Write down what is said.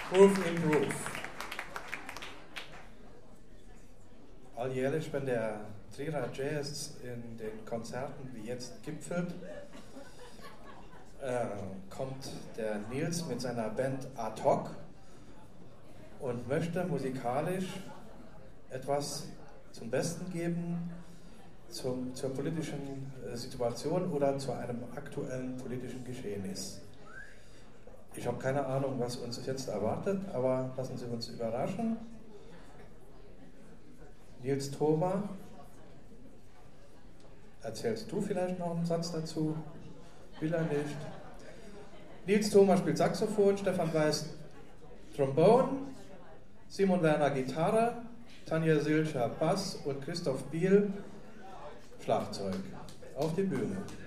Groove in Groove. Alljährlich, wenn der Trierer Jazz in den Konzerten wie jetzt gipfelt, kommt der Nils mit seiner Band Ad Hoc und möchte musikalisch etwas zum Besten geben zur politischen Situation oder zu einem aktuellen politischen Geschehnis. Ich habe keine Ahnung, was uns jetzt erwartet, aber lassen Sie uns überraschen. Nils Thoma, erzählst du vielleicht noch einen Satz dazu? Will er nicht. Nils Thoma spielt Saxophon, Stefan Weiß Trombone, Simon Werner Gitarre, Tanja Silscher Bass und Christoph Biel Schlagzeug. Auf die Bühne.